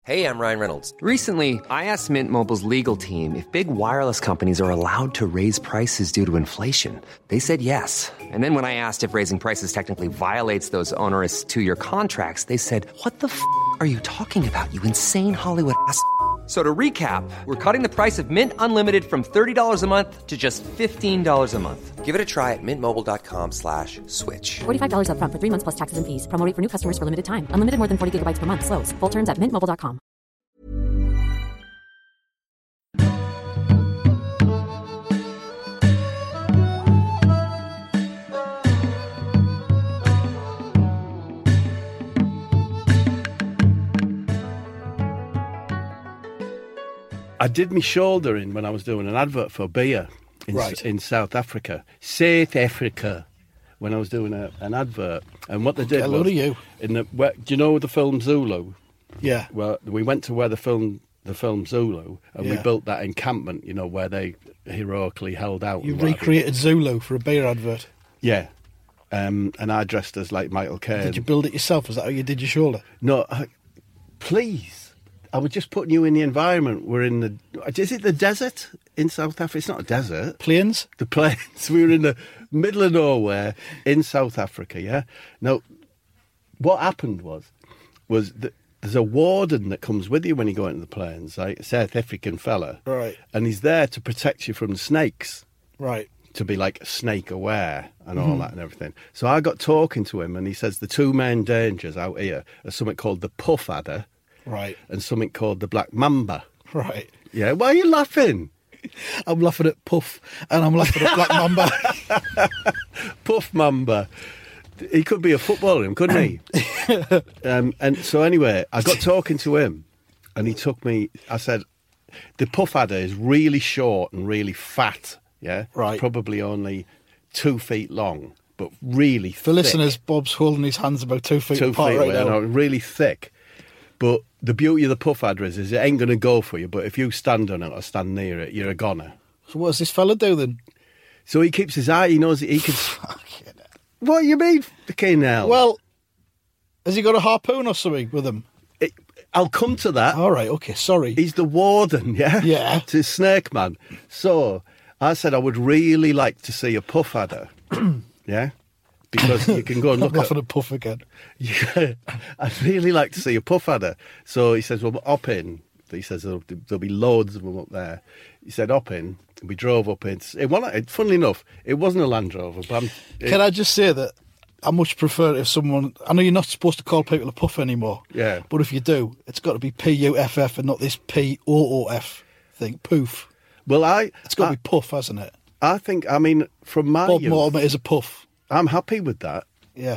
Hey, I'm Ryan Reynolds. Recently, I asked Mint Mobile's legal team if big wireless companies are allowed to raise prices due to inflation. They said yes. And then when I asked if raising prices technically violates those onerous two-year contracts, they said, "What the f*** are you talking about, you insane Hollywood ass?" So to recap, we're cutting the price of Mint Unlimited from $30 a month to just $15 a month. Give it a try at mintmobile.com/switch. $45 up front for 3 months plus taxes and fees. Promo rate for new customers for limited time. Unlimited more than 40 gigabytes per month. Slows full terms at mintmobile.com. I did my shoulder in when I was doing an advert for beer in South Africa. South Africa. When I was doing an advert. And what they did was... you. Do you know the film Zulu? Yeah. Well, we went to where the film Zulu, and we Yeah. built that encampment, where they heroically held out. You and whatever. recreated Zulu for a beer advert. Yeah. And I dressed as like Michael Caine. Did you build it yourself? Is that how you did your shoulder? No, please. I was just putting you in the environment. We're in the... Is it the desert in South Africa? It's not a desert. Plains? The plains. We were in the middle of nowhere in South Africa, yeah? Now, what happened was that there's a warden that comes with you when you go into the plains, right? A South African fella. Right. And he's there to protect you from the snakes. Right. To be like snake aware and all that and everything. So I got talking to him, and he says the two main dangers out here are something called the puff adder. Right. And something called the black mamba. Right. Yeah, why are you laughing? I'm laughing at Puff, and I'm laughing at Black Mamba. Puff Mamba. He could be a footballer, couldn't he? And so anyway, I got talking to him, and he took me, I said, the puff adder is really short and really fat, yeah? Right. Probably only 2 feet long, but really thick. For listeners, Bob's holding his hands about 2 feet 2 apart feet right away, now. really thick. But the beauty of the puff adder is it ain't going to go for you, but if you stand on it or stand near it, you're a goner. So what does this fella do then? So he keeps his eye, he knows he can... What do you mean, fucking hell? Well, has he got a harpoon or something with him? I'll come to that. All right, okay, sorry. He's the warden, yeah? Yeah. It's a snake man. So I said I would really like to see a puff adder, yeah? Because you can go and look I'm laughing at Puff again. Yeah, I'd really like to see a puff adder. So he says, well, up in. He says there'll be loads of them up there. He said, up in. We drove up in. Funnily enough, it wasn't a Land Rover. But Can I just say that I much prefer if someone... I know you're not supposed to call people a puff anymore. Yeah. But if you do, it's got to be P-U-F-F and not this P-O-O-F thing. Poof. Well, It's got to be puff, hasn't it? I think, from my Bob youth, Mortimer is a puff. I'm happy with that. Yeah.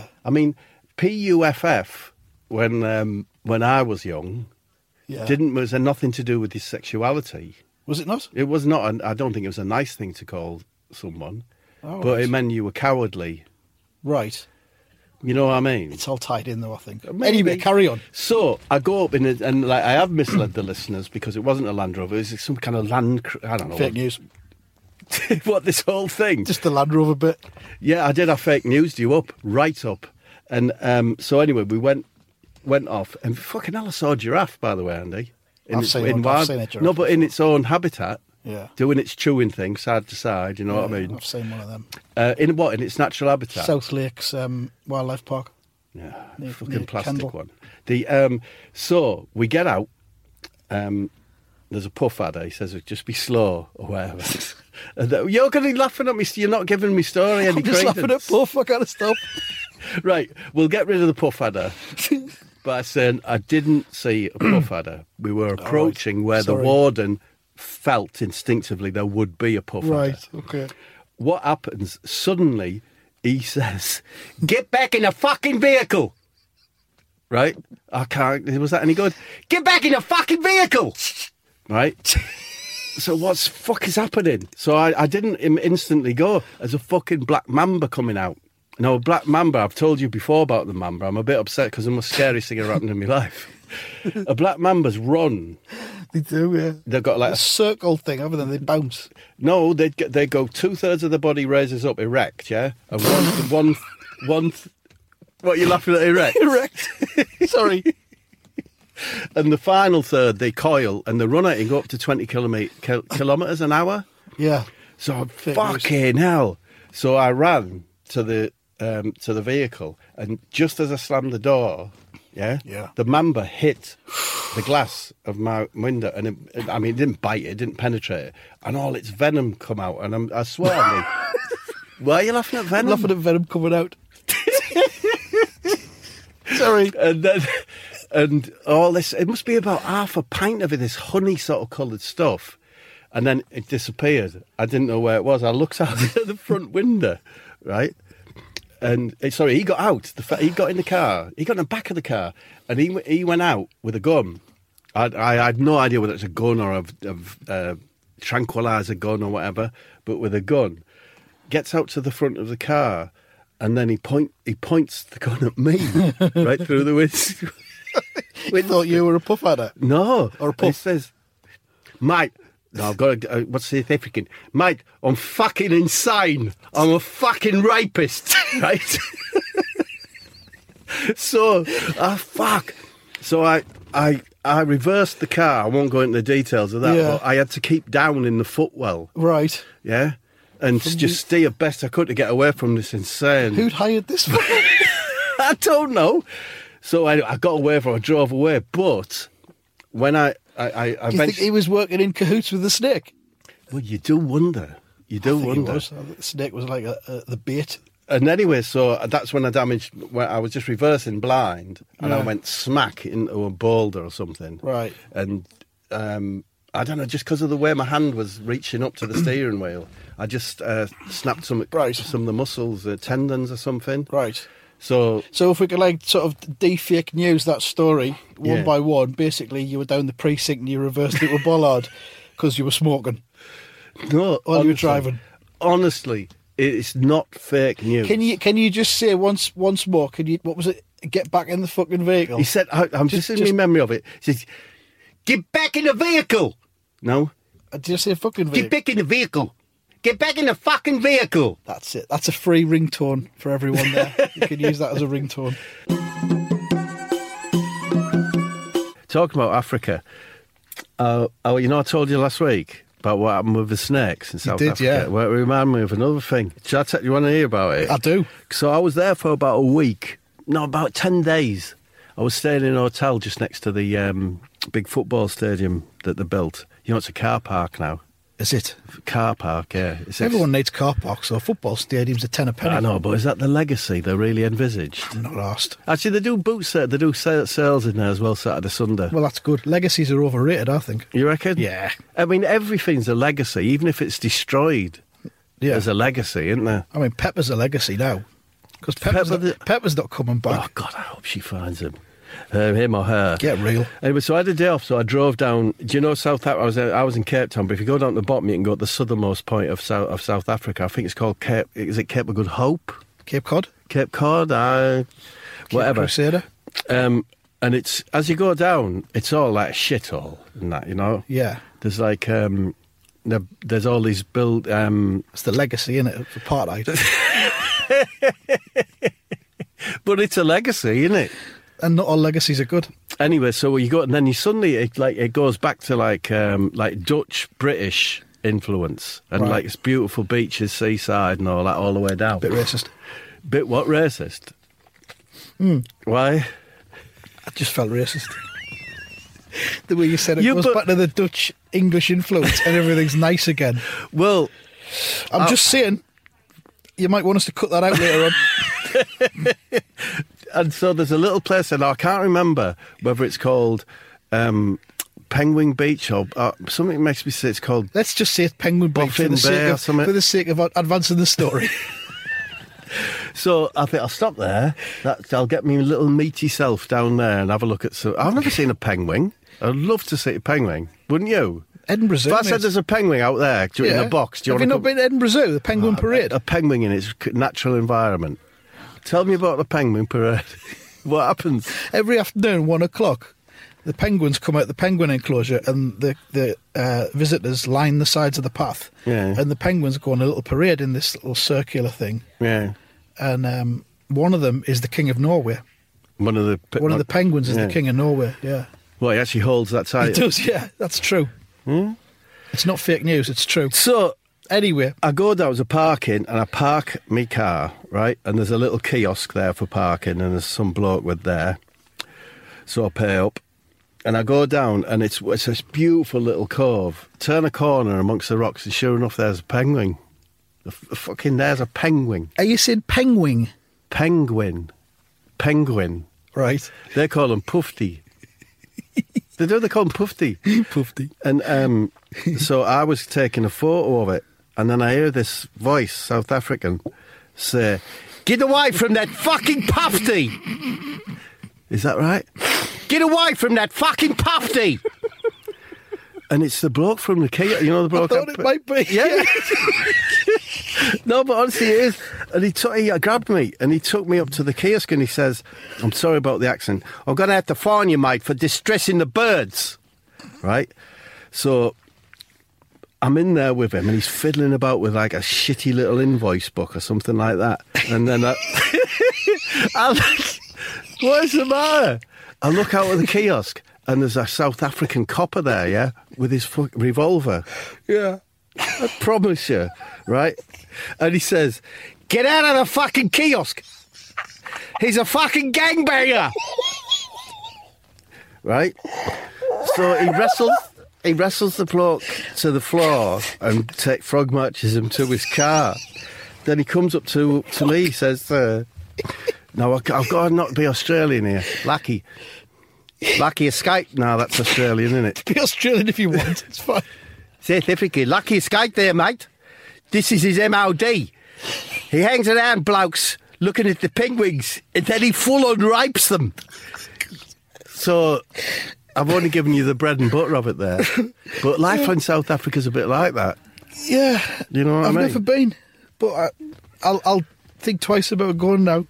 P-U-F-F, when I was young, Yeah. was there nothing to do with his sexuality. Was it not? It was not. I don't think it was a nice thing to call someone. Oh, but right. it meant you were cowardly. Right. You know what I mean? It's all tied in, though, I think. Maybe. Anyway, carry on. So I go up in it, and I have misled the listeners because it wasn't a Land Rover. It was some kind of I don't know. Fake news. What, this whole thing? Just the Land Rover bit. Yeah, I did have fake news to you right up. And so anyway, we went off, and fucking hell, I saw a giraffe, by the way, Andy. I've seen a giraffe. No, but in its own habitat. Yeah. Doing its chewing thing, side to side, you know what I mean? I've seen one of them. In its natural habitat? South Lakes Wildlife Park. Yeah, near fucking plastic Kendal. one. So we get out. There's a puff adder. He says, just be slow or whatever. And you're going to be laughing at me. You're not giving me story any I'm just credence. laughing at Puff. I got to stop. Right, we'll get rid of the puff adder. By saying I didn't see a puff adder. We were approaching where the warden felt instinctively there would be a puff adder. Right, okay. What happens? Suddenly, he says, get back in the fucking vehicle. Right? I can't. Was that any good? Get back in the fucking vehicle. Right? So what's fuck is happening? So I didn't instantly go. There's a fucking black mamba coming out. No, black mamba, I've told you before about the mamba. I'm a bit upset because I'm the scariest thing that happened in my life. A black mamba's run. They do, yeah. They've got like a circle thing, haven't they? They bounce. No, they go 2/3 of the body raises up erect, yeah? And one what are you laughing at erect? Erect. Sorry. And the final third, they coil and they run it and go up to 20 kilometres an hour. Yeah. So fucking hell. So I ran to the vehicle, and just as I slammed the door, the mamba hit the glass of my window, and it didn't bite it didn't penetrate it, and all its venom come out, and I swear on me. Why are you laughing at venom? I'm laughing at venom coming out. Sorry. And all this, it must be about half a pint of it, this honey sort of coloured stuff. And then it disappeared. I didn't know where it was. I looked out the front window, right? And he got out. He got in the car. He got in the back of the car, and he went out with a gun. I had no idea whether it's a gun or a tranquilizer gun or whatever, but with a gun, gets out to the front of the car, and then he points the gun at me right through the window. We thought you were a puff adder. No, or a puff. He says, "Mate." No, I've got to, what's the African? Mate, I'm fucking insane. I'm a fucking rapist, right? So, fuck. So I reversed the car. I won't go into the details of that, but I had to keep down in the footwell. Right. Yeah? And just steer best I could to get away from this insane... Who'd hired this for? I don't know. So I got away from it, I drove away, but when I Do you think he was working in cahoots with the snake? Well, you do wonder. You do wonder. The snake was like the bait. And anyway, so that's when I was just reversing blind, and I went smack into a boulder or something. Right. And I don't know, just because of the way my hand was reaching up to the steering wheel, I just snapped some of the muscles, tendons or something. Right. So if we could sort of de-fake news that story one by one, basically you were down the precinct and you reversed it with Bollard because you were smoking. No, while you were driving. Honestly, it's not fake news. Can you just say once more? What was it? Get back in the fucking vehicle. He said, I'm just in my memory of it. He says, "Get back in the vehicle." No. Did you say fucking vehicle? Get back in the vehicle. Get back in the fucking vehicle. That's it. That's a free ringtone for everyone there. You can use that as a ringtone. Talking about Africa, I told you last week about what happened with the snakes in South Africa. Yeah. Well, it reminded me of another thing. You want to hear about it? I do. So I was there for about a week. No, about 10 days. I was staying in a hotel just next to the big football stadium that they built. You know, it's a car park now. Is it? Car park, yeah. Everyone needs car parks, so football stadiums are 10 a penny. I know, but is that the legacy they really envisaged? I'm not asked. Actually, they do they do sales in there as well Saturday, Sunday. Well, that's good. Legacies are overrated, I think. You reckon? Yeah. I mean, everything's a legacy, even if it's destroyed. Yeah. There's a legacy, isn't there? I mean, Pepper's a legacy now. Because Pepper's not coming back. Oh, God, I hope she finds him. Him or her. Get real. Anyway, so I had a day off, so I drove down. Do you know South Africa? I was in Cape Town, but if you go down to the bottom, you can go to the southernmost point of South Africa. I think it's called Cape. Is it Cape of Good Hope? Cape Cod. Cape Cod. Whatever. Crusader. And it's as you go down, it's all like shithole and that, you know. Yeah. There's like there's all these It's the legacy, isn't it? Of apartheid. But it's a legacy, isn't it? And not all legacies are good. Anyway, so you go, and then you suddenly it goes back to like Dutch British influence, and like it's beautiful beaches, seaside, and all that, all the way down. Bit racist. Bit what racist? Why? I just felt racist. The way you said it goes back to the Dutch English influence, and everything's nice again. Well, I'm just saying, you might want us to cut that out later on. And so there's a little place, and I can't remember whether it's called Penguin Beach or something makes me say it's called... Let's just say it's Penguin Beach for the sake of advancing the story. So I think I'll stop there. I'll get me little meaty self down there and have a look at some... I've never seen a penguin. I'd love to see a penguin. Wouldn't you? Edinburgh Zoo. If I said there's a penguin out there in a box, do you Have you not been to Edinburgh Zoo, the Penguin Parade? A penguin in its natural environment. Tell me about the Penguin Parade. What happens? Every afternoon, 1 o'clock, the penguins come out the penguin enclosure, and the visitors line the sides of the path. Yeah. And the penguins go on a little parade in this little circular thing. Yeah. And one of them is the King of Norway. One of the penguins is the King of Norway. Yeah. Well, he actually holds that tight. He does, yeah. That's true. It's not fake news, it's true. So, Anyway. I go down to parking and I park my car, right? And there's a little kiosk there for parking and there's some bloke with there. So I pay up and I go down and it's this beautiful little cove. Turn a corner amongst the rocks and sure enough there's a penguin. There's a penguin. Are you saying penguin? Penguin. Right. They call them Pufty. They call them Pufty. Pufty. And so I was taking a photo of it, and then I hear this voice, South African, say, "Get away from that fucking Pufty!" Is that right? "Get away from that fucking Pufty!" And it's the bloke from the Kia, you know the bloke. I thought it might be. Yeah. No, but honestly it is. And he grabbed me and he took me up to the kiosk and he says, "I'm sorry about the accent. I'm going to have to fine you, mate, for distressing the birds." Right? So I'm in there with him and he's fiddling about with like a shitty little invoice book or something like that. And then I'm like, "What is the matter?" I look out of the kiosk and there's a South African copper there, yeah, with his revolver. Yeah. I promise you, right? And he says, "Get out of the fucking kiosk. He's a fucking gangbanger." Right? So he wrestles the bloke to the floor and frog marches him to his car. Then he comes up to me, he says, "No, I've got to not be Australian here. Lucky escape." No, that's Australian, isn't it? Be Australian if you want. It's fine. South Africa, lucky escape there, mate. This is his MOD. He hangs around blokes looking at the penguins and then he full-on rapes them. So I've only given you the bread and butter of it there. But life in South Africa's a bit like that. Yeah. You know what I mean? I've never been, but I'll think twice about going now.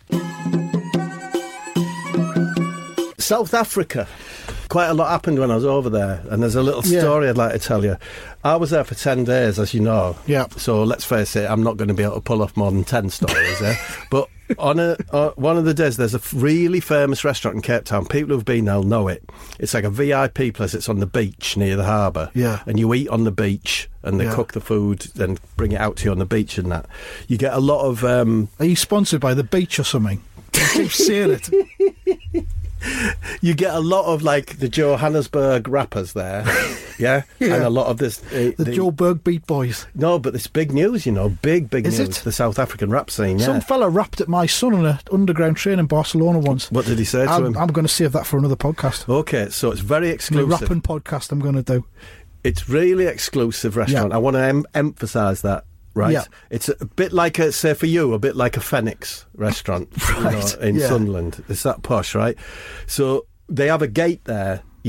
South Africa. Quite a lot happened when I was over there, and there's a little story I'd like to tell you. I was there for 10 days, as you know. Yeah. So let's face it, I'm not going to be able to pull off more than 10 stories, But on one of the days, there's a really famous restaurant in Cape Town. People who've been there will know it. It's like a VIP place. It's on the beach near the harbour. Yeah. And you eat on the beach, and they cook the food, and bring it out to you on the beach and that. You get a lot of... Are you sponsored by the beach or something? I keep saying it. You get a lot of like the Johannesburg rappers there, yeah? And a lot of this the Joburg Beat Boys. No, but it's big news, you know, big Is news. it? The South African rap scene. Yeah. Some fella rapped at my son on an underground train in Barcelona once. What did he say to him? I'm going to save that for another podcast. Okay, so it's very The exclusive. rapping podcast I'm going to do. It's really exclusive restaurant. Yeah. I want to emphasise that. Right, Yeah. It's a bit like say for you, a bit like a Phoenix restaurant, Right, in yeah. Sunderland. It's that posh, right? So they have a gate there. You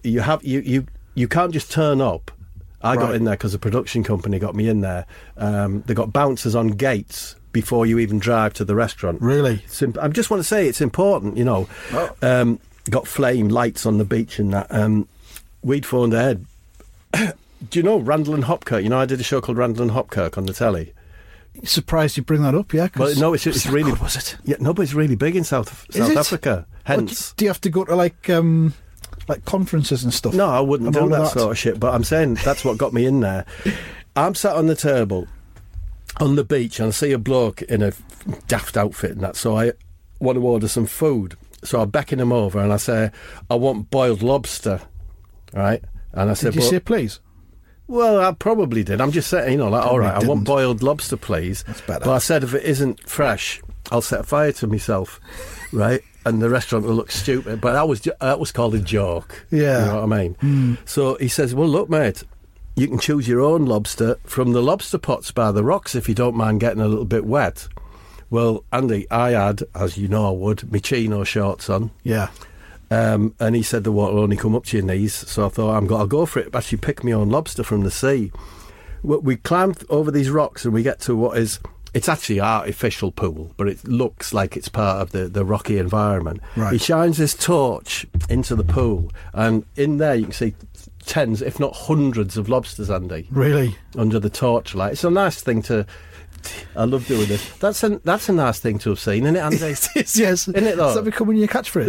can't just turn up. I got Right. in there because the production company got me in there. They got bouncers on gates before you even drive to the restaurant. Really? I just want to say it's important, you know. Oh. Got flame lights on the beach and that. We'd phoned ahead. Do you know Randall and Hopkirk? You know, I did a show called Randall and Hopkirk on the telly. Surprised you bring that up, yeah? Well, no, it's really... Good, was it? Yeah, no, but it's really big in South it? Africa. Hence... Do you have to go to like conferences and stuff? No, I wouldn't and do all that sort of shit, but I'm saying that's what got me in there. I'm sat on the table on the beach and I see a bloke in a daft outfit and that, so I want to order some food. So I beckon him over and I say, "I want boiled lobster," right? And I said, Did you say please? Well, I probably did. I'm just saying, you know, like, all right, I want didn't. boiled lobster, please. That's better. But I said, if it isn't fresh, I'll set fire to myself, right? And the restaurant will look stupid. But that was called a joke. Yeah. You know what I mean? So he says, "Well, look, mate, you can choose your own lobster from the lobster pots by the rocks if you don't mind getting a little bit wet." Well, Andy, I had, as you know I would, my chino shorts on. Yeah. And he said the water will only come up to your knees, so I thought I'll go for it. Actually, pick my own lobster from the sea. We climbed over these rocks and we get to what is, it's actually an artificial pool, but it looks like it's part of the rocky environment. Right. He shines his torch into the pool, and in there you can see tens, if not hundreds, of lobsters, Andy. Really? Under the torchlight. It's a nice thing to I love doing this. That's a nice thing to have seen, isn't it, Andy? Yes. Isn't it, though? Is that becoming your catchphrase?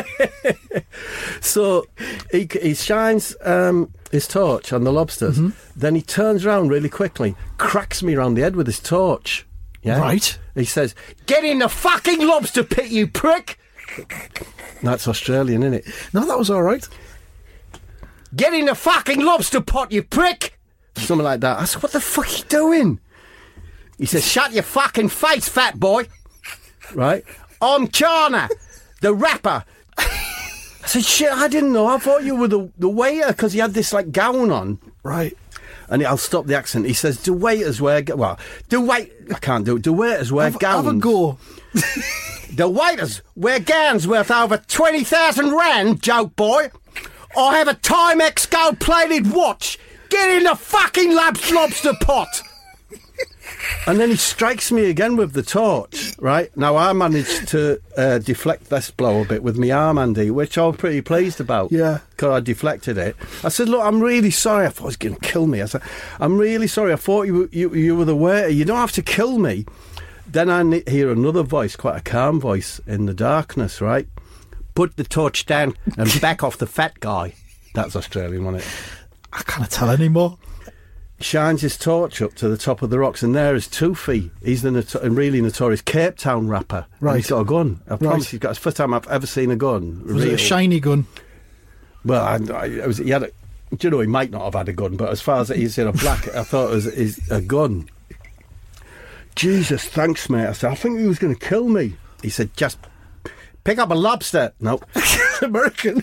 So he shines his torch on the lobsters. Then he turns around really quickly, cracks me round the head with his torch. Yeah? Right. He says, "Get in the fucking lobster pit, you prick!" That's Australian, isn't it? No, that was all right. "Get in the fucking lobster pot, you prick!" Something like that. I said, "What the fuck are you doing?" He says, "Shut your fucking face, fat boy." Right? "I'm Chana, the rapper." I said, "Shit, I didn't know. I thought you were the waiter," because he had this like gown on. Right. And I'll stop the accent. He says, "Do waiters wear... I can't do it. Do waiters wear gowns?" Have a go. "The waiters wear gowns worth over 20,000 rand, joke boy. I have a Timex gold-plated watch. Get in the fucking lobster pot." And then he strikes me again with the torch, right? Now, I managed to deflect this blow a bit with my arm, Andy, which I was pretty pleased about. Yeah. Because I deflected it. I said, "Look, I'm really sorry." I thought he was going to kill me. I said, "I'm really sorry. I thought you were the waiter. You don't have to kill me." Then I hear another voice, quite a calm voice in the darkness, right? "Put the torch down and back off the fat guy." That's Australian, wasn't it? I can't tell anymore. Shines his torch up to the top of the rocks, and there is Toofy. He's the really notorious Cape Town rapper. Right. And he's got a gun. I promise Right. he's got. It's the first time I've ever seen a gun. Was it a shiny gun? Well, he had a... Do you know, he might not have had a gun, but as far as he's in a black, I thought it was a gun. "Jesus, thanks, mate." I said, "I think he was going to kill me." He said, "Just pick up a lobster." No. American.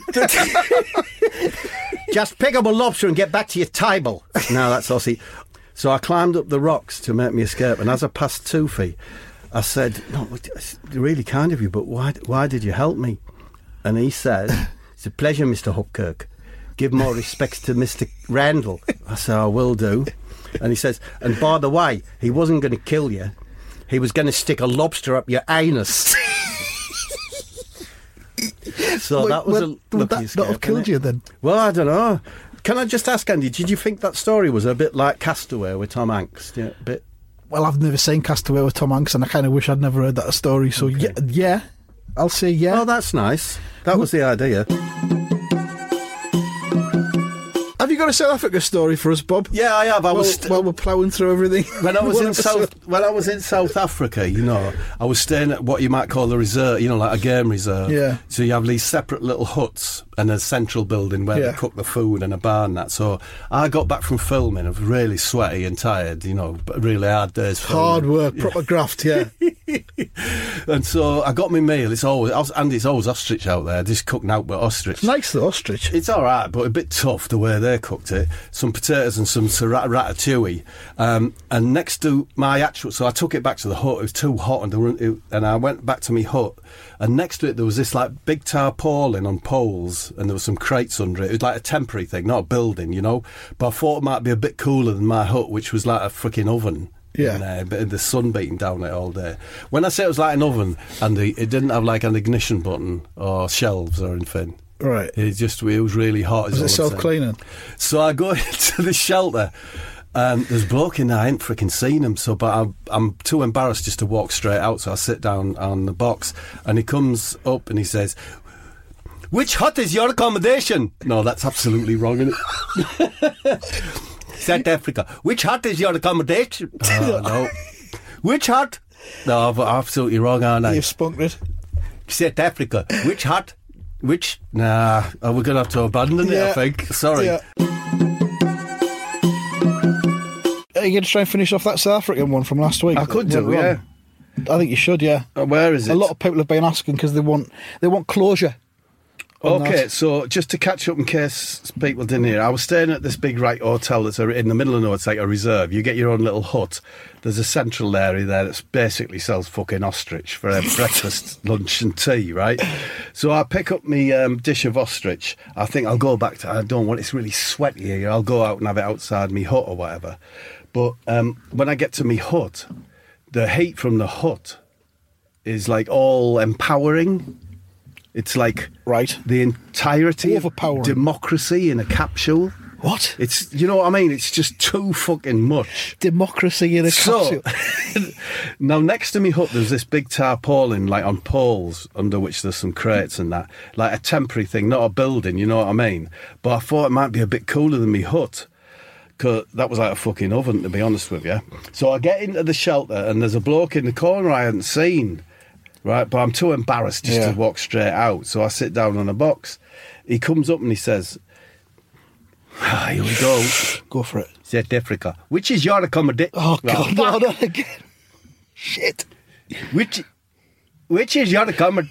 "Just pick up a lobster and get back to your table." No, that's Aussie. So I climbed up the rocks to make me escape, and as I passed Toofy, I said, "No, it's really kind of you, but why did you help me?" And he said, "It's a pleasure, Mr. Hopkirk. Give more respects to Mr. Randall." I said, "I will do." And he says, "And by the way, he wasn't going to kill you. He was going to stick a lobster up your anus." So that was a would lucky that escape, not have killed innit? you then? Well, I don't know. Can I just ask, Andy, did you think that story was a bit like Castaway with Tom Hanks? Yeah, a bit. Well, I've never seen Castaway with Tom Hanks, and I kind of wish I'd never heard that story. So yeah, I'll say yeah. Oh, that's nice. That was the idea. Have you got a South Africa story for us, Bob? Yeah, I have. While we're ploughing through everything. When I was One in episode. When I was in South Africa, you know, I was staying at what you might call a reserve, you know, like a game reserve. Yeah. So you have these separate little huts and a central building where Yeah. they cook the food and a bar and that. So I got back from filming, I was really sweaty and tired, you know, but really hard days. Hard filming. work, proper graft, yeah. And so I got my meal. It's always ostrich out there. Just cooking out with ostrich. Nice, the ostrich. It's all right, but a bit tough the way they cooked it. Some potatoes and some ratatouille. And next to my actual... So I took it back to the hut. It was too hot, and I went back to my hut. And next to it, there was this like big tarpaulin on poles, and there were some crates under it. It was like a temporary thing, not a building, you know. But I thought it might be a bit cooler than my hut, which was like a freaking oven. Yeah. But the sun beating down it all day. When I say it was like an oven, and it didn't have like an ignition button or shelves or anything. Right. It was really hot. Was it self-cleaning? So I go into the shelter, and there's a bloke in there. I ain't freaking seen him. But I'm too embarrassed just to walk straight out. So I sit down on the box, and he comes up and he says, "Which hut is your accommodation?" No, that's absolutely wrong, isn't it? South Africa. "Which hut is your accommodation?" Oh, no. "Which hut?" No, I'm absolutely wrong, aren't I? You've spunked it. South Africa. "Which hut?" "Which?" Nah, we're going to have to abandon it, I think. Sorry. Yeah. Are you going to try and finish off that South African one from last week? I could that do, went yeah. wrong? I think you should, yeah. Where is it? A lot of people have been asking because they want closure. on Okay, that. so just to catch up in case people didn't hear, I was staying at this big hotel that's in the middle of nowhere. It's like a reserve. You get your own little hut. There's a central area there that basically sells fucking ostrich for breakfast, lunch and tea, right? So I pick up my dish of ostrich. I think I'll go back to, I don't want, it's really sweaty here. I'll go out and have it outside my hut or whatever. But when I get to my hut, the heat from the hut is like all empowering. It's like Right. the entirety of Overpowering. democracy in a capsule. What? It's, you know what I mean? It's just too fucking much. Democracy in a So, capsule. now next to me hut, there's this big tarpaulin, like on poles, under which there's some crates and that. Like a temporary thing, not a building, you know what I mean? But I thought it might be a bit cooler than me hut. Because that was like a fucking oven, to be honest with you. So I get into the shelter and there's a bloke in the corner I hadn't seen. Right, but I'm too embarrassed just to walk straight out. So I sit down on a box. He comes up and he says, here we go. Go for it. South Africa. Which is your accommodation? Oh, God, no, not again. Shit. Which is your accommodation?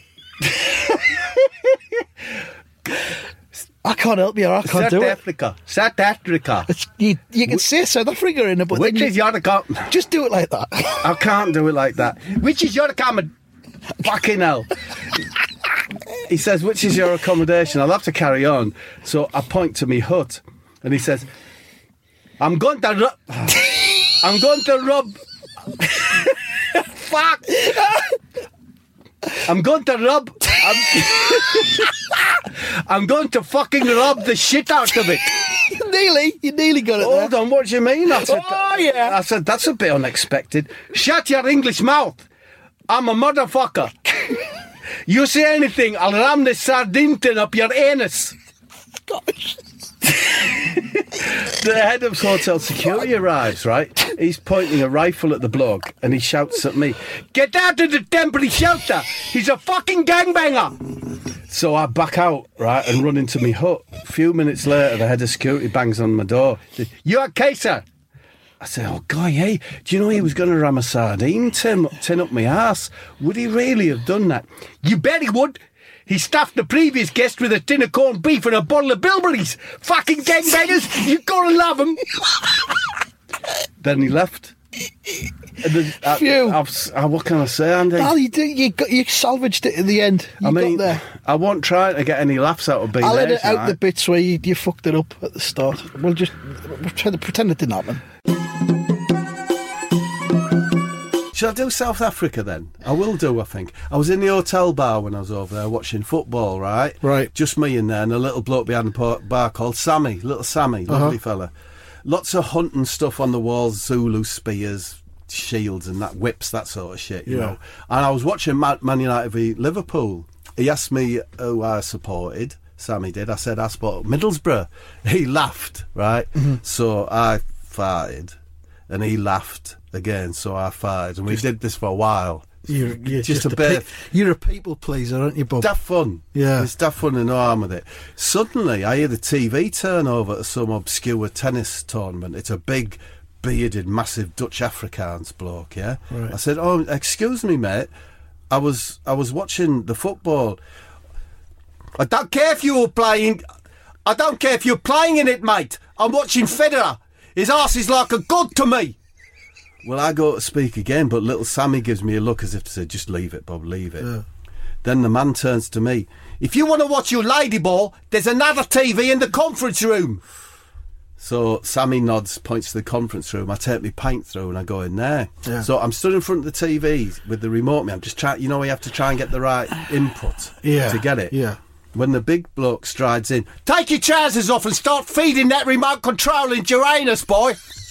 I can't help you, I can't do it. South Africa. You can say South Africa in it, but Which then is your accommodation? just do it like that. I can't do it like that. Which is your accommodation? Fucking hell. He says, which is your accommodation? I'll have to carry on. So I point to me hut and he says, I'm going to rub. Fuck. I'm going to rub. I'm going to fucking rub the shit out of it. You nearly got it Hold there. on, what do you mean? I said, yeah. I said, that's a bit unexpected. Shut your English mouth. I'm a motherfucker. You say anything, I'll ram the sardine tin up your anus. Gosh. The head of hotel security arrives, right? He's pointing a rifle at the bloke and he shouts at me, get out of the temporary shelter. He's a fucking gangbanger. So I back out, right, and run into me hut. A few minutes later, the head of security bangs on my door. You okay, sir? I said, oh, guy, hey, do you know he was going to ram a sardine tin up my arse? Would he really have done that? You bet he would. He stuffed the previous guest with a tin of corned beef and a bottle of bilberries. Fucking gangbangers, you gotta love them. Then he left. And then, Phew. what can I say, Andy? Well, you salvaged it in the end. You got there. I won't try to get any laughs out of being I'll there. edit out the bits where you fucked it up at the start. We'll try to pretend it didn't happen. Shall I do South Africa then? I will do, I think. I was in the hotel bar when I was over there watching football, right? Right. Just me in there and a little bloke behind the bar called Sammy, little Sammy, lovely fella. Lots of hunting stuff on the walls, Zulu spears, shields and that, whips, that sort of shit, you know. And I was watching Man United v Liverpool. He asked me who I supported. Sammy did. I said I support Middlesbrough. He laughed, right? So I farted and he laughed again, so I farted. And we did this for a while. You're just a bit. You're a people pleaser, aren't you, Bob? Daft fun. Yeah. It's daft fun and no harm with it. Suddenly, I hear the TV turn over to some obscure tennis tournament. It's a big, bearded, massive Dutch Afrikaans bloke, yeah? Right. I said, oh, excuse me, mate. I was watching the football. I don't care if you were playing. I don't care if you're playing in it, mate. I'm watching Federer. His arse is like a god to me. Well, I go to speak again, but little Sammy gives me a look as if to say, just leave it, Bob, leave it. Yeah. Then the man turns to me. If you want to watch your lady ball, there's another TV in the conference room. So Sammy nods, points to the conference room. I take my pint through and I go in there. Yeah. So I'm stood in front of the TV with the remote. I'm just trying, you know, you have to try and get the right input to get it. Yeah. When the big bloke strides in, take your trousers off and start feeding that remote control into your anus, boy.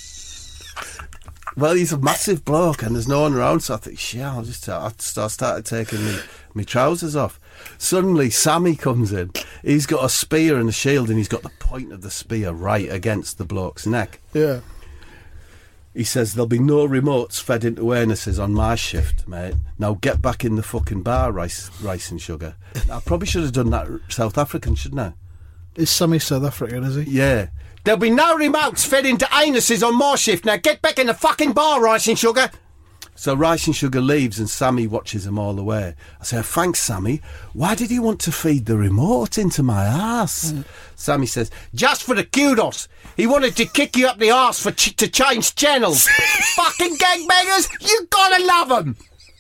Well, he's a massive bloke and there's no one around, so I think, shit, I started taking my trousers off. Suddenly, Sammy comes in. He's got a spear and a shield and he's got the point of the spear right against the bloke's neck. Yeah. He says, there'll be no remotes fed into anuses on my shift, mate. Now get back in the fucking bar, rice and sugar. I probably should have done that South African, shouldn't I? Is Sammy South African, is he? Yeah. There'll be no remotes fed into anuses on my shift. Now get back in the fucking bar, Rice and Sugar. So Rice and Sugar leaves and Sammy watches him all the way. I say, thanks, Sammy. Why did he want to feed the remote into my arse? Sammy says, just for the kudos. He wanted to kick you up the arse to change channels. Fucking gangbangers, you gotta love them.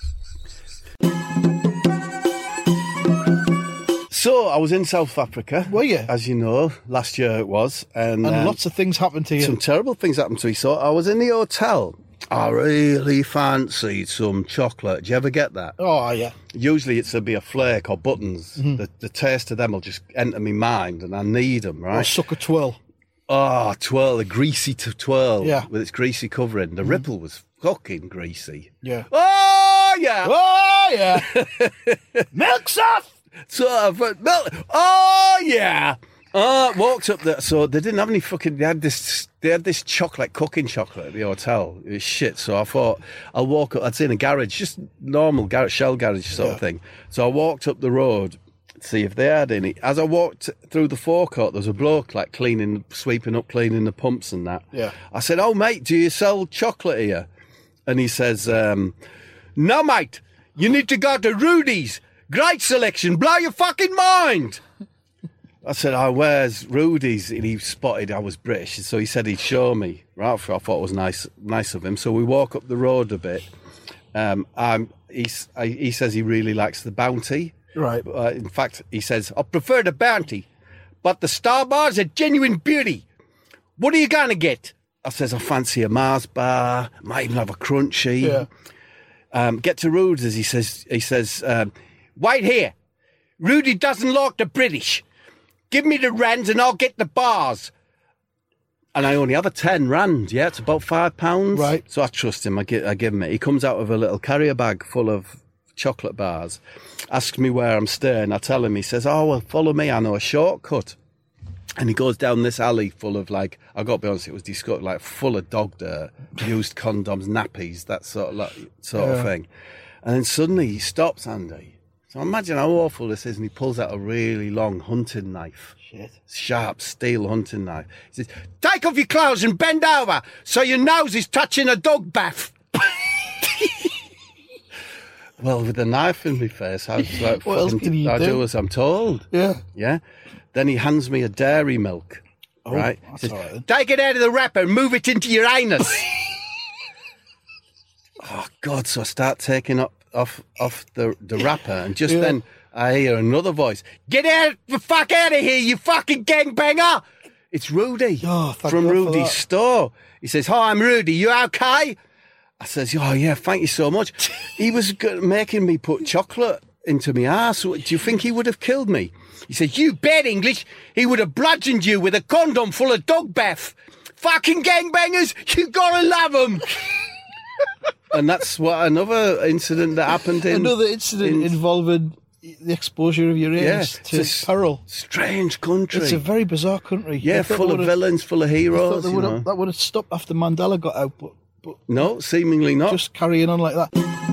So, I was in South Africa. Were you? As you know, last year it was. And lots of things happened to you. Some terrible things happened to me. So, I was in the hotel. I really fancied some chocolate. Do you ever get that? Oh, yeah. Usually it'll be a flake or buttons. Mm-hmm. The taste of them will just enter my mind and I need them, right? Or suck a twirl. Oh, twirl, the greasy twirl Yeah. with its greasy covering. The Ripple was fucking greasy. Yeah. Oh, yeah. Oh, yeah. Milk soft. Sort of, oh, yeah. Walked up there. So they didn't have any fucking. They had this chocolate, cooking chocolate at the hotel. It was shit. So I thought I'll walk up. I'd seen a garage, just normal garage, shell garage sort of thing. So I walked up the road to see if they had any. As I walked through the forecourt, there was a bloke like sweeping up, cleaning the pumps and that. Yeah. I said, "Oh mate, do you sell chocolate here?" And he says, "No mate, you need to go to Rudy's. Great selection, blow your fucking mind." I said, "Oh, where's Rudy's?" And he spotted I was British, so he said he'd show me. Right, I thought it was nice of him. So we walk up the road a bit. He says he really likes the Bounty. Right. In fact, he says, "I prefer the Bounty, but the Star Bar's a genuine beauty. What are you going to get?" I says, "I fancy a Mars bar. Might even have a Crunchy." Yeah. Get to Rudy's. He says, "Wait here. Rudy doesn't like the British. Give me the rands and I'll get the bars." And I only have a 10 rand, yeah, it's about £5. Right. So I trust him, I give him it. He comes out with a little carrier bag full of chocolate bars, asks me where I'm staying. I tell him, he says, "Oh, well, follow me, I know a shortcut." And he goes down this alley full of, like, I've got to be honest, it was disgusting, like full of dog dirt, used condoms, nappies, that sort of thing. And then suddenly he stops, Andy. So imagine how awful this is, and he pulls out a really long hunting knife. Shit. Sharp steel hunting knife. He says, "Take off your clothes and bend over so your nose is touching a dog bath." Well, with the knife in my face, I was like, What else can you do? do as I'm told. Yeah. Yeah. Then he hands me a dairy milk. Right? That's He says, all right then. "Take it out of the wrapper and move it into your anus." Oh, God. So I start taking off the wrapper, and just then I hear another voice. "Get the fuck out of here, you fucking gangbanger!" It's Rudy Oh, thank from God for Rudy's that. store. He says, "Hi, I'm Rudy. You okay?" I says, "Oh, yeah, thank you so much." He was making me put chocolate into my arse. Do you think he would have killed me? He said, "You bet English. He would have bludgeoned you with a condom full of dog bath. Fucking gangbangers, you gotta love them." And that's what another incident that happened in... Another incident involving the exposure of your anus to it's a peril. Strange country. It's a very bizarre country. Yeah, I thought full they of would've- villains, full of I thought heroes. they You would know. have, that would have stopped after Mandela got out, but No, seemingly not. just carrying on like that.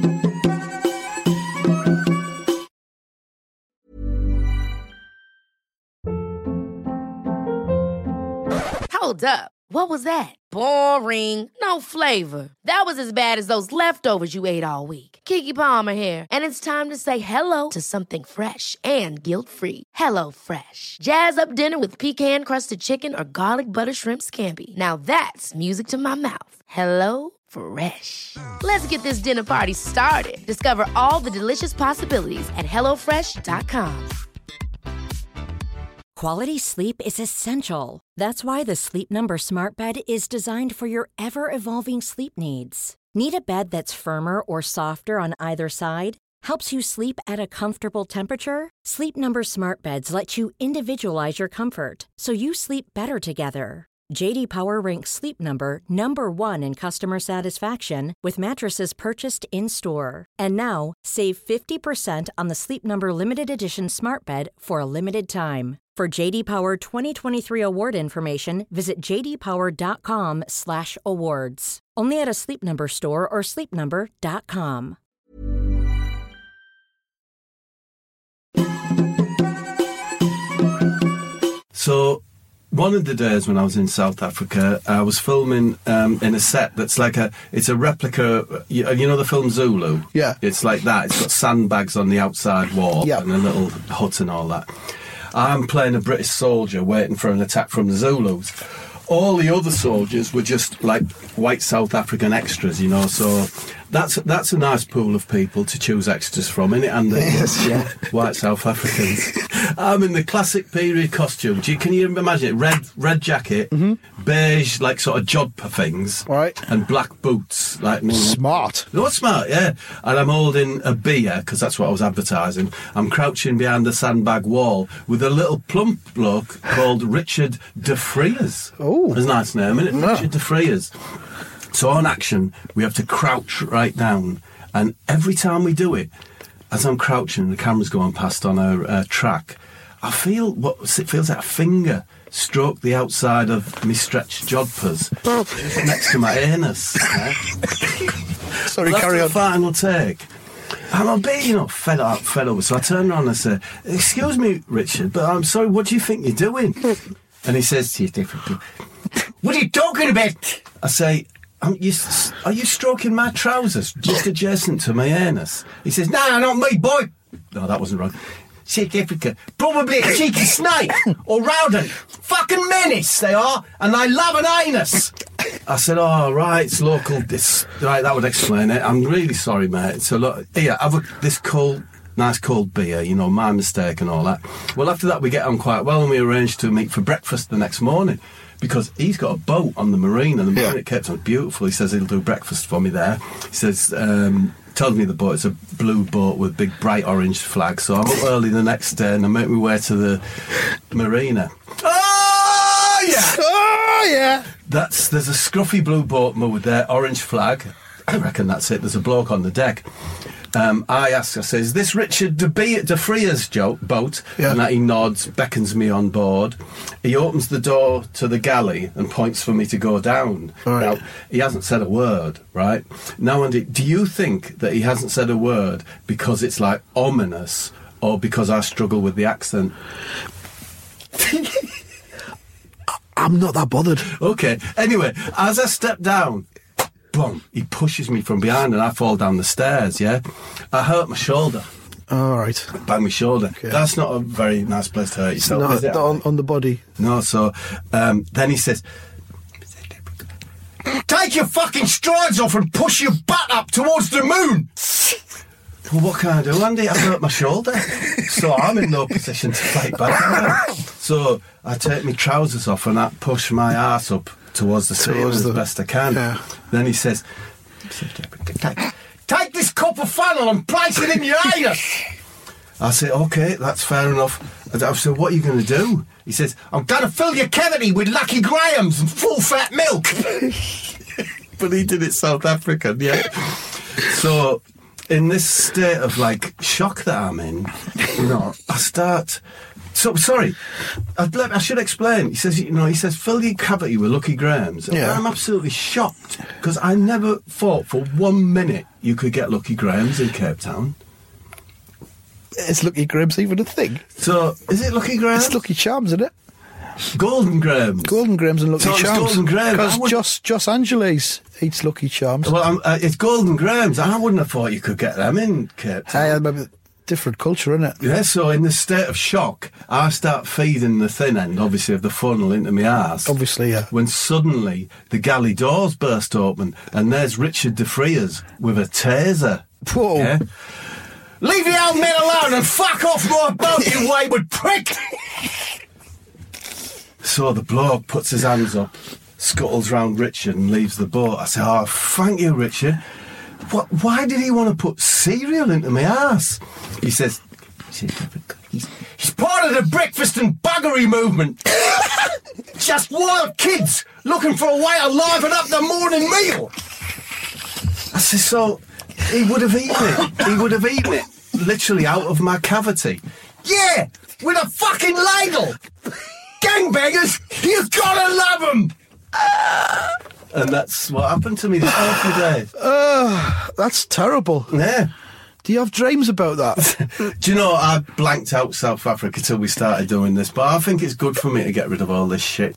Hold up. What was that? Boring. No flavor. That was as bad as those leftovers you ate all week. Keke Palmer here, and it's time to say hello to something fresh and guilt-free. Hello Fresh. Jazz up dinner with pecan-crusted chicken or garlic butter shrimp scampi. Now that's music to my mouth. Hello Fresh. Let's get this dinner party started. Discover all the delicious possibilities at hellofresh.com. Quality sleep is essential. That's why the Sleep Number Smart Bed is designed for your ever-evolving sleep needs. Need a bed that's firmer or softer on either side? Helps you sleep at a comfortable temperature? Sleep Number Smart Beds let you individualize your comfort, so you sleep better together. J.D. Power ranks Sleep Number number 1 in customer satisfaction with mattresses purchased in-store. And now, save 50% on the Sleep Number Limited Edition Smart Bed for a limited time. For J.D. Power 2023 award information, visit jdpower.com/awards. Only at a Sleep Number store or sleepnumber.com. So, one of the days when I was in South Africa, I was filming in a set that's like it's a replica, you know the film Zulu? Yeah. It's like that. It's got sandbags on the outside wall Yeah. and a little hut and all that. I'm playing a British soldier waiting for an attack from the Zulus. All the other soldiers were just like white South African extras, you know, so that's a nice pool of people to choose extras from, innit, Andy? Yes. Yeah, white South Africans. I'm in the classic period costume. Can you imagine it? Red jacket, beige, like sort of jodhpur things, Right. and black boots. Like me. Smart. Not smart, yeah. And I'm holding a beer, because that's what I was advertising. I'm crouching behind a sandbag wall with a little plump bloke called Richard de Freers. Oh. That's a nice name, isn't it? Yeah. Richard de Freers. So on action, we have to crouch right down. And every time we do it, as I'm crouching and the camera's going past on our track, I feel it feels like a finger stroke the outside of me stretched jodhpurs next to my anus. Yeah? Sorry, Well, carry after on. the final take, I'm a bit, fed up. So I turn around and say, "Excuse me, Richard, but I'm sorry, what do you think you're doing?" And he says to you, "What are you talking about?" I say, are you stroking my trousers just adjacent to my anus? He says, "No, not me, boy." No, that wasn't right. South Africa, probably a cheeky snake or rodent. Fucking menace they are, and they love an anus. I said, "Oh, right, it's local. Right, that would explain it. I'm really sorry, mate. So look, here, have this nice cold beer, my mistake and all that." Well, after that, we get on quite well, and we arranged to meet for breakfast the next morning. Because he's got a boat on the marina, and the marina at Cape Town's beautiful. He says he'll do breakfast for me there. He says, tells me the boat, it's a blue boat with big bright orange flag. So I'm up early the next day and I make my way to the marina. Oh, yeah! Oh, yeah. There's a scruffy blue boat moored there, orange flag. I reckon that's it. There's a bloke on the deck. I say, "Is this Richard de Freers' boat?" Yeah. And he nods, beckons me on board. He opens the door to the galley and points for me to go down. Right. Now, he hasn't said a word, right? Now, Andy, do you think that he hasn't said a word because it's like ominous, or because I struggle with the accent? I'm not that bothered. Okay. Anyway, as I step down, boom, he pushes me from behind and I fall down the stairs, yeah? I hurt my shoulder. All right. Bang my shoulder. Okay. That's not a very nice place to hurt yourself, No, is it? not on the body. No, so then he says, "Take your fucking strides off and push your butt up towards the moon." Well, what can I do, Andy? I hurt my shoulder. So I'm in no position to fight back. So I take my trousers off and I push my arse up towards the ceiling as best I can. Yeah. Then he says, "Take this copper funnel and place it in your anus." I say, "Okay, that's fair enough." I said, "What are you going to do?" He says, "I'm going to fill your cavity with Lucky Grahams and full-fat milk." But he did it South African, yeah. So in this state of shock that I'm in, I start. So sorry, I should explain. He says, "Fill your cavity with Lucky Grahams." And Yeah. I'm absolutely shocked because I never thought for 1 minute you could get Lucky Grahams in Cape Town. Is Lucky Grahams even a thing? So is it Lucky Grahams? It's Lucky Charms, isn't it? Golden Grahams. Golden Grahams and Lucky So it's Charms. Golden Grahams. Because Joss Angeles eats Lucky Charms. Well, it's Golden Grahams. I wouldn't have thought you could get them in Cape Town. Maybe different culture, isn't it? Yeah, so in this state of shock, I start feeding the thin end, obviously, of the funnel into my arse. Obviously, yeah. When suddenly the galley doors burst open and there's Richard de Freers with a taser. Whoa. Yeah? "Leave the old men alone and fuck off my boat, you wayward prick!" So the bloke puts his hands up, scuttles round Richard and leaves the boat. I say, "Oh, thank you, Richard. Why did he want to put cereal into my arse?" He says, "He's part of the breakfast and buggery movement. Just wild kids looking for a way to liven up the morning meal." I said, "So he would have eaten it. He would have eaten it literally out of my cavity." "Yeah, with a fucking ladle. Gangbangers, you've gotta love them." And that's what happened to me this awful day. That's terrible. Yeah. Do you have dreams about that? Do you know, I blanked out South Africa till we started doing this, but I think it's good for me to get rid of all this shit.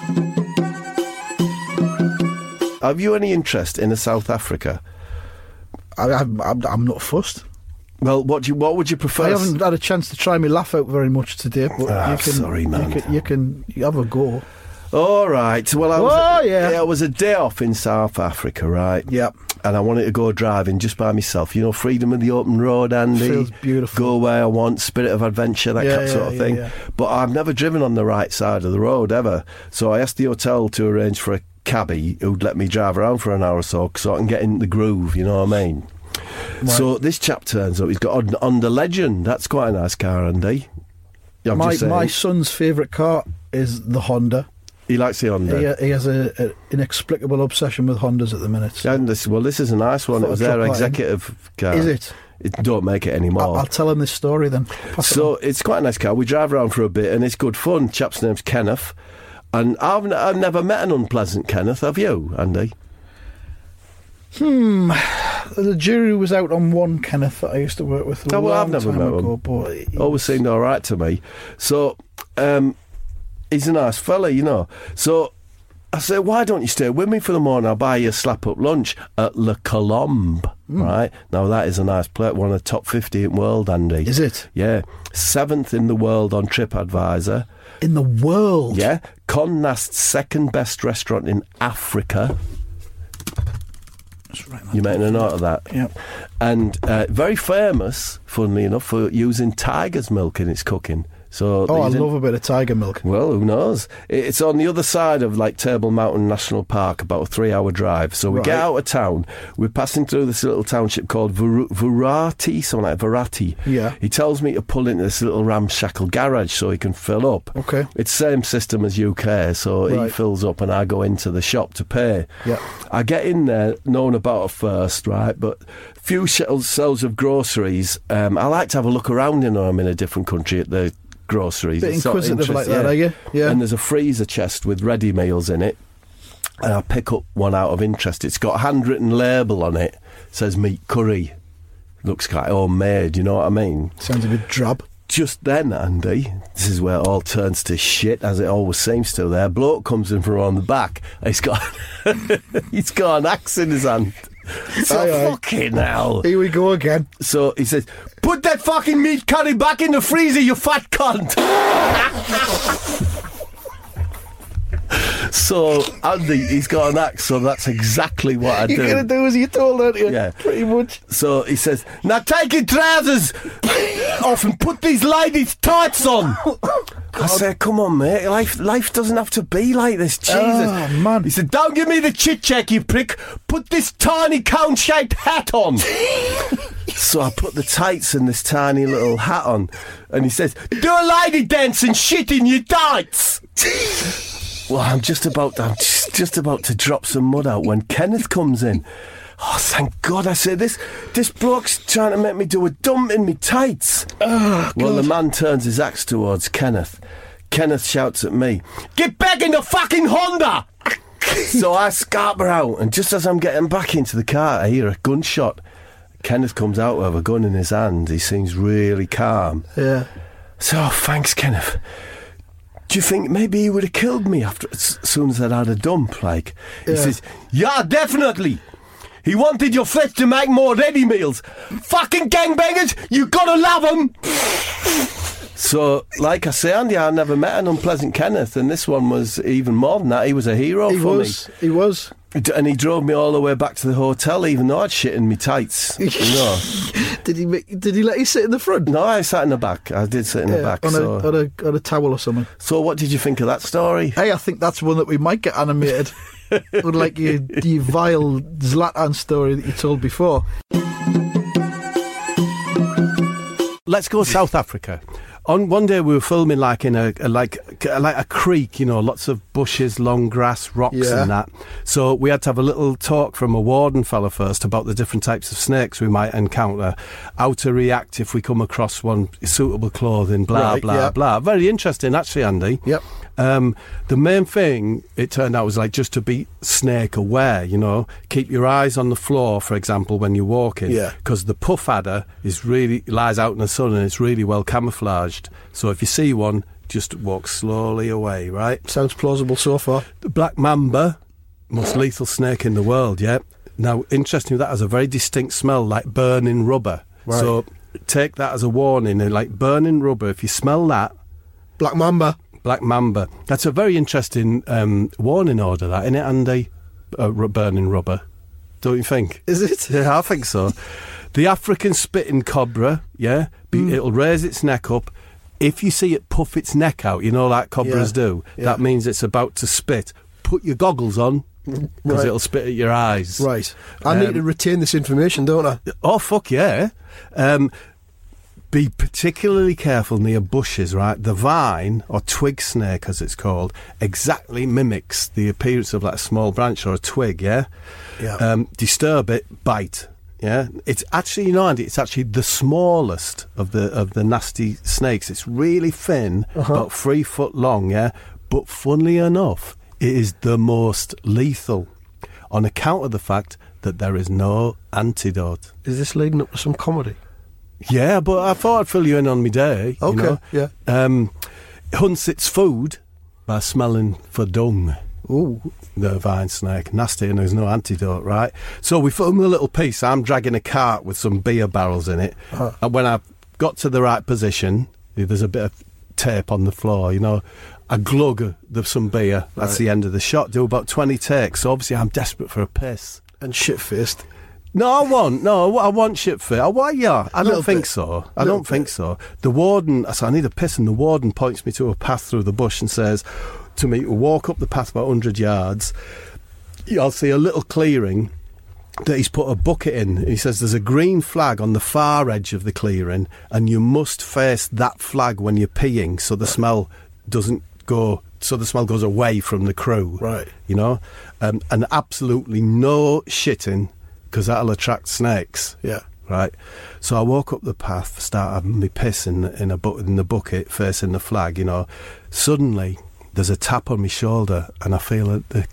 Have you any interest in South Africa? I'm not fussed. Well, what would you prefer? I haven't had a chance to try my laugh out very much today, but Sorry, man. You have a go. All right. Well, yeah. It was a day off in South Africa, right? Yep. And I wanted to go driving just by myself. You know, freedom of the open road, Andy. Feels beautiful. Go where I want, spirit of adventure, that sort of thing. Yeah. But I've never driven on the right side of the road, ever. So I asked the hotel to arrange for a cabbie who'd let me drive around for an hour or so I can get in the groove, you know what I mean? Right. So this chap turns up, he's got an Honda Legend. That's quite a nice car, Andy. My son's favourite car is the Honda. He likes the Honda. He has an inexplicable obsession with Hondas at the minute. And this is a nice one. It was their executive car. Is it? It don't make it anymore. I'll tell him this story then. It's quite a nice car. We drive around for a bit and it's good fun. Chap's name's Kenneth. And I've never met an unpleasant Kenneth, have you, Andy? The jury was out on one Kenneth that I used to work with I've never met him. But always seemed all right to me. So, he's a nice fella, you know. So, I said, why don't you stay with me for the morning? I'll buy you a slap-up lunch at Le Colombe, right? Now, that is a nice place, one of the top 50 in the world, Andy. Is it? Yeah. 7th in the world on TripAdvisor. In the world? Yeah. Condé Nast's second best restaurant in Africa. You're making a note of that. Yep. And very famous, funnily enough, for using tiger's milk in its cooking. So I love a bit of tiger milk. Well, who knows? It's on the other side of like Table Mountain National Park, about a 3-hour drive. So we get out of town. We're passing through this little township called Verati, something like Verati. Yeah. He tells me to pull into this little ramshackle garage so he can fill up. Okay. It's the same system as UK, so he fills up and I go into the shop to pay. Yeah. I get in there knowing about it first, right? But few shelves of groceries. I like to have a look around, you know, I'm in a different country at the groceries. Bit inquisitive like that, are you? Yeah. And there's a freezer chest with ready meals in it. And I pick up one out of interest. It's got a handwritten label on it. It says meat curry. Looks kind of homemade, you know what I mean? Sounds a bit drab. Just then, Andy, this is where it all turns to shit, as it always seems to there. Bloke comes in from around the back. He's got an axe in his hand. So fucking hell. Here we go again. So he says, put that fucking meat curry back in the freezer, you fat cunt. So Andy, he's got an axe, so that's exactly what I do. You're going to do as you told, aren't you? Yeah. Pretty much. So he says, now take your trousers off and put these ladies' tights on. I said, come on, mate. Life doesn't have to be like this. Jesus. Oh, man. He said, don't give me the chit-check, you prick. Put this tiny cone-shaped hat on. So I put the tights and this tiny little hat on. And he says, do a lady dance and shit in your tights. Well, I'm just about to drop some mud out when Kenneth comes in. Oh, thank God. I said, this bloke's trying to make me do a dump in me tights. Oh, well, the man turns his axe towards Kenneth. Kenneth shouts at me, get back in the fucking Honda! So I scarper out, and just as I'm getting back into the car, I hear a gunshot. Kenneth comes out with a gun in his hand. He seems really calm. Yeah. So, oh, thanks, Kenneth. Do you think maybe he would have killed me as soon as I'd had a dump? Like, he says, yeah, definitely. He wanted your flesh to make more ready meals. Fucking gangbangers, you gotta love them. So, like I say, Andy, I never met an unpleasant Kenneth, and this one was even more than that. He was a hero for me. He was. And he drove me all the way back to the hotel, even though I'd shit in me tights. You know. Did he let you sit in the front? No, I sat in the back. I did sit in the back. On a towel or something. So what did you think of that story? Hey, I think that's one that we might get animated. Like your vile Zlatan story that you told before. Let's go South Africa. On one day we were filming like in a creek, you know, lots of bushes, long grass, rocks and that. So we had to have a little talk from a warden fella first about the different types of snakes we might encounter, how to react if we come across one, suitable clothing, blah, blah. Very interesting, actually, Andy. Yep. The main thing, it turned out, was like just to be snake aware, you know. Keep your eyes on the floor, for example, when you're walking. Yeah. Because the puff adder lies out in the sun and it's really well camouflaged. So if you see one, just walk slowly away, right? Sounds plausible so far. The black mamba, most lethal snake in the world, yeah. Now, interestingly, that has a very distinct smell like burning rubber. Right. So take that as a warning. Like burning rubber, if you smell that... Black mamba. Black mamba. That's a very interesting warning order, that, isn't it, Andy? Burning rubber. Don't you think? Is it? Yeah, I think so. The African spitting cobra, yeah, it'll raise its neck up. If you see it puff its neck out, you know, like cobras do, that means it's about to spit. Put your goggles on, because it'll spit at your eyes. Right. I need to retain this information, don't I? Oh, fuck yeah. Be particularly careful near bushes, right? The vine, or twig snake as it's called, exactly mimics the appearance of like a small branch or a twig, yeah? Yeah. Disturb it, bite, yeah? It's actually, you know, Andy, it's actually the smallest of the nasty snakes. It's really thin, about 3 foot long, yeah? But funnily enough, it is the most lethal on account of the fact that there is no antidote. Is this leading up to some comedy? Yeah, but I thought I'd fill you in on my day. Okay, you know? It hunts its food by smelling for dung. Ooh. The vine snake. Nasty, and there's no antidote, right? So we filmed a little piece. I'm dragging a cart with some beer barrels in it. And when I got to the right position, there's a bit of tape on the floor, you know. I glug some beer. That's the end of the shot. Do about 20 takes. So obviously I'm desperate for a piss. And shit-faced. No, I want shit fit. I don't think so. I don't think so. The warden, I said, I need a piss, and the warden points me to a path through the bush and says to me, walk up the path about 100 yards. I'll see a little clearing that he's put a bucket in. He says there's a green flag on the far edge of the clearing, and you must face that flag when you're peeing, so the smell doesn't go. So the smell goes away from the crew. Right. You know, and absolutely no shitting, because that'll attract snakes. Yeah. Right. So I walk up the path, start having my piss in the bucket, facing the flag, you know. Suddenly, there's a tap on my shoulder, and I feel the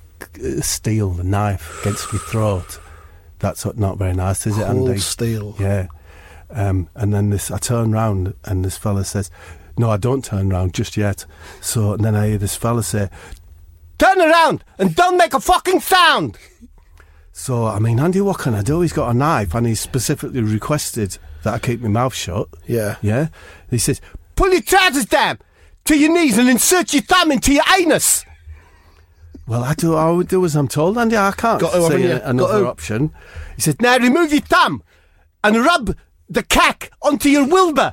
knife against my throat. That's not very nice, is it, Andy? Cold steel. Yeah. And then I turn round, and this fella says, no, I don't turn round just yet. So, and then I hear this fella say, turn around and don't make a fucking sound. So, I mean, Andy, what can I do? He's got a knife, and he's specifically requested that I keep my mouth shut. Yeah. Yeah? He says, pull your trousers down to your knees and insert your thumb into your anus. Well, I would do as I'm told, Andy. I can't see another option. He said, now remove your thumb and rub the cack onto your wilbur.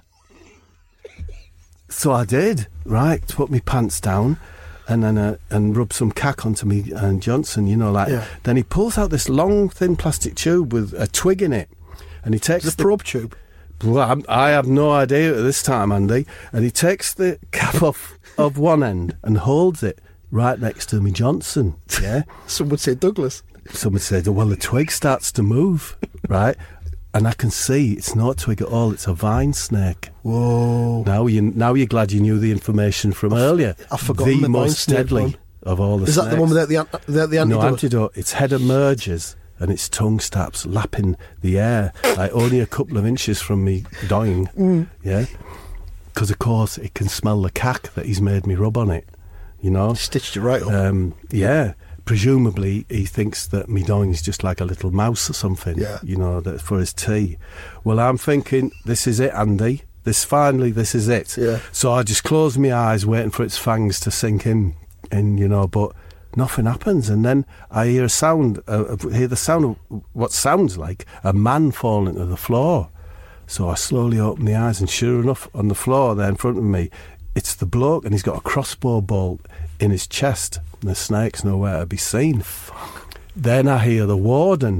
So I did, right, put my pants down. And then and rub some cack onto me and Johnson, you know, like. Yeah. Then he pulls out this long, thin plastic tube with a twig in it, and he takes the probe tube. Well, I have no idea at this time, Andy. And he takes the cap off of one end and holds it right next to me Johnson. Yeah. Some would say Douglas. Some would say, well, the twig starts to move, right? And I can see it's not a twig at all, it's a vine snake. Whoa. Now you're glad you knew the information from earlier. I've forgotten the most deadly of all the snakes. Is that the one without the antidote? No antidote. Its head emerges and its tongue starts lapping the air, like only a couple of inches from me dying. Yeah? Because, of course, it can smell the cack that he's made me rub on it, you know? Stitched you right up. Yeah. Presumably, he thinks that me dying is just like a little mouse or something, you know, that for his tea. Well, I'm thinking, this is it, Andy. This is it. Yeah. So I just close my eyes, waiting for its fangs to sink in, you know, but nothing happens. And then I hear a sound, hear the sound of what sounds like a man falling to the floor. So I slowly open the eyes, and sure enough, on the floor there in front of me, it's the bloke, and he's got a crossbow bolt in his chest. And the snake's nowhere to be seen. Fuck. Then I hear the warden.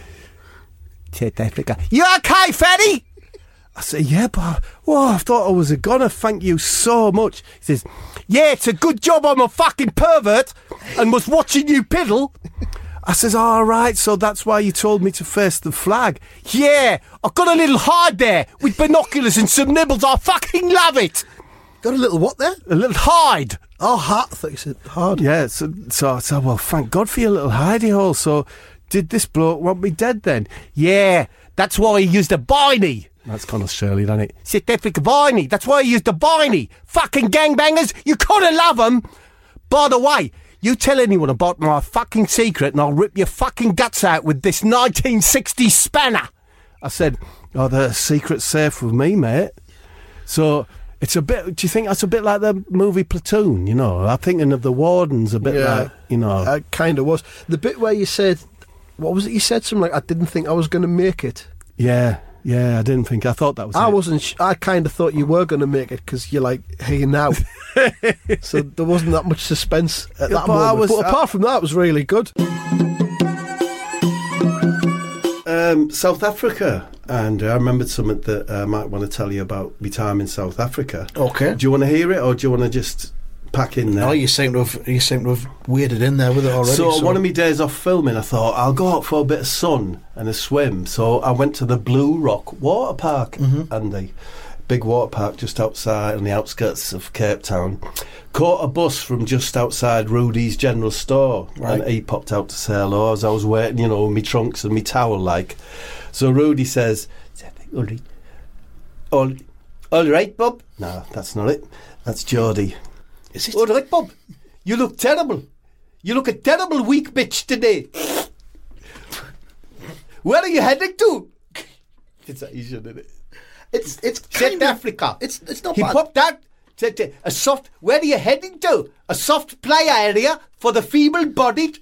You okay, Freddy? I say, yeah, but I thought I was a goner. Thank you so much. He says, yeah, it's a good job I'm a fucking pervert and was watching you piddle. I says, all right, so that's why you told me to face the flag. Yeah, I've got a little hide there with binoculars and some nibbles. I fucking love it. Got a little what there? A little hide. Oh, I thought you said hard. Yeah, so I said, well, thank God for your little hidey hole. So did this bloke want me dead then? Yeah, that's why he used a biney. That's Connell Shirley, isn't it? Scientific biney. That's why he used a biney. Fucking gangbangers, you couldn't love them. By the way, you tell anyone about my fucking secret and I'll rip your fucking guts out with this 1960s spanner. I said, oh, the secret's safe with me, mate. So It's a bit. Do you think that's a bit like the movie Platoon? You know, I'm thinking of the wardens a bit like, you know. I kind of was. The bit where you said, what was it? You said something like, I didn't think I was going to make it. Yeah, I didn't think. I thought that was. I wasn't. I kind of thought you were going to make it because you're like, hey now. So there wasn't that much suspense at that moment. But apart from that, it was really good. South Africa, and I remembered something that I might want to tell you about my time in South Africa. Okay. Do you want to hear it, or do you want to just pack in there? No, you seem to have waded in there with it already. So one of my days off filming, I thought I'll go out for a bit of sun and a swim. So I went to the Blue Rock Water Park, Andy. Big water park just outside on the outskirts of Cape Town. Caught a bus from just outside Rudy's General Store, and he popped out to say hello as I was waiting, you know, with my trunks and my towel like. So Rudy says, all right, Bob? No, that's not it. That's Geordie. Is it? All right, Bob. You look terrible. You look a terrible weak bitch today. Where are you heading to? It's Asian, isn't it? It's South Africa. It's not He bad. popped out. A soft. Where are you heading to? A soft play area for the feeble-bodied.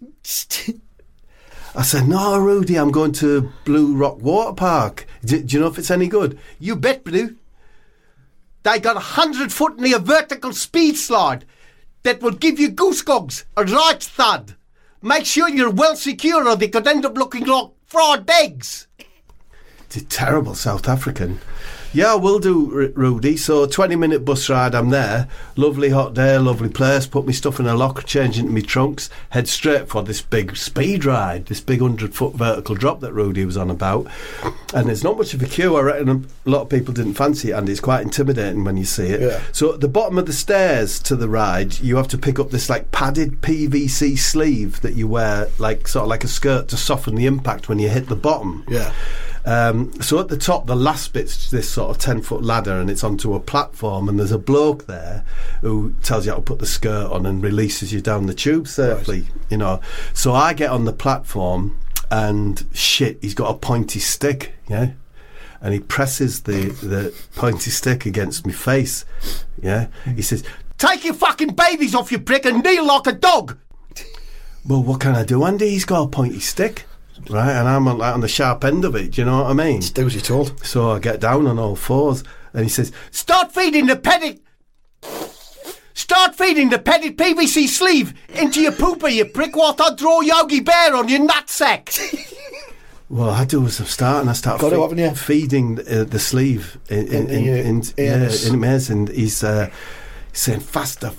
I said, no, Rudy, I'm going to Blue Rock Water Park. Do you know if it's any good? You bet, Blue. They got 100-foot near vertical speed slide that will give you goosegogs, a right thud. Make sure you're well secure or they could end up looking like fried eggs. It's a terrible South African. Yeah, I will do, Rudy. So 20-minute bus ride, I'm there. Lovely hot day, lovely place. Put my stuff in a locker, change into my trunks. Head straight for this big speed ride, this big 100-foot vertical drop that Rudy was on about. And there's not much of a queue. I reckon a lot of people didn't fancy it, and it's quite intimidating when you see it. Yeah. So at the bottom of the stairs to the ride, you have to pick up this like padded PVC sleeve that you wear, like sort of like a skirt to soften the impact when you hit the bottom. Yeah. So at the top, the last bit's this sort of 10-foot ladder, and it's onto a platform, and there's a bloke there who tells you how to put the skirt on and releases you down the tube safely, you know. So I get on the platform, and shit, he's got a pointy stick, yeah, and he presses the pointy stick against my face, yeah. He says, "Take your fucking babies off, you prick, and kneel like a dog." Well, what can I do, Andy? He's got a pointy stick. Right, and I'm on the sharp end of it, do you know what I mean? Do as you're told. So I get down on all fours, and he says, Start feeding the padded PVC sleeve into your pooper, you prick, whilst I draw Yogi Bear on your nutsack." Well, I do as I start, and I start feeding the sleeve in my ears, and he's saying, faster.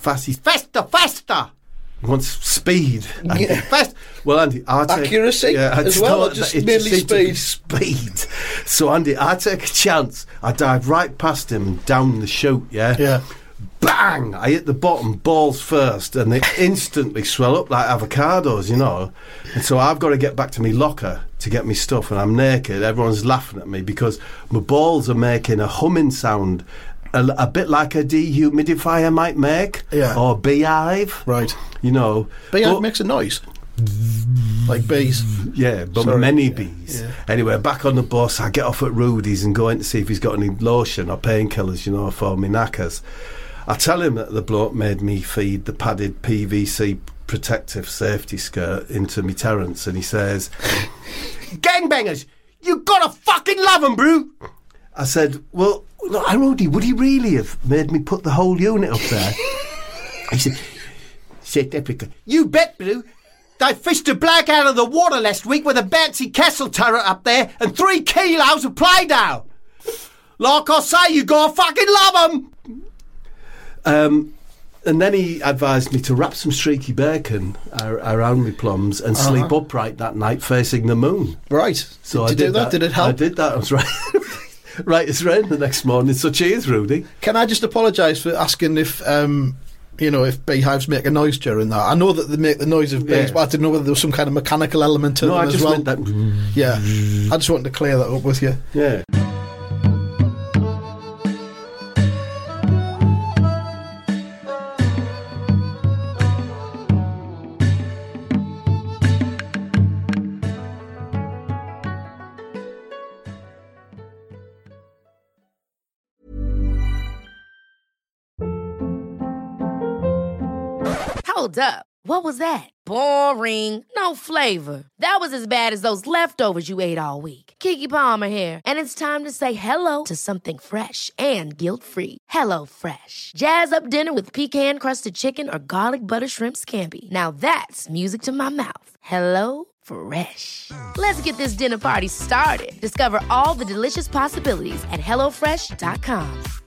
He wants speed. Fast. Well, Andy, I take accuracy as well, or just mainly speed. So, Andy, I take a chance. I dive right past him and down the chute. Yeah. Bang! I hit the bottom, balls first, and they instantly swell up like avocados, you know. And so I've got to get back to my locker to get my stuff, and I'm naked. Everyone's laughing at me because my balls are making a humming sound. A bit like a dehumidifier might make, or beehive, right? You know, beehive makes a noise, like bees. Yeah, but many bees. Yeah. Anyway, back on the bus, I get off at Rudy's and go in to see if he's got any lotion or painkillers, you know, for me knackers. I tell him that the bloke made me feed the padded PVC protective safety skirt into me Terence, and he says, "Gangbangers, you gotta fucking love them, bro." I said, well, look, Rudy, would he really have made me put the whole unit up there? He said, South Africa. You bet, Blue. They fished a bloke out of the water last week with a bouncy castle turret up there and 3 kilos of Play-Doh. Like I say, you gotta fucking love them. And then he advised me to wrap some streaky bacon around my plums and sleep upright that night facing the moon. Right. So did you do that? Did it help? I did that. I was right. Right as rain the next morning. So cheers, Rudy. Can I just apologise for asking if if beehives make a noise during that? I know that they make the noise of bees, but I didn't know whether there was some kind of mechanical element to them as well. No, I just meant that. Yeah, I just wanted to clear that up with you. Yeah. Hold up. What was that? Boring. No flavor. That was as bad as those leftovers you ate all week. Keke Palmer here, and it's time to say hello to something fresh and guilt-free. Hello Fresh. Jazz up dinner with pecan-crusted chicken or garlic butter shrimp scampi. Now that's music to my mouth. Hello Fresh. Let's get this dinner party started. Discover all the delicious possibilities at HelloFresh.com.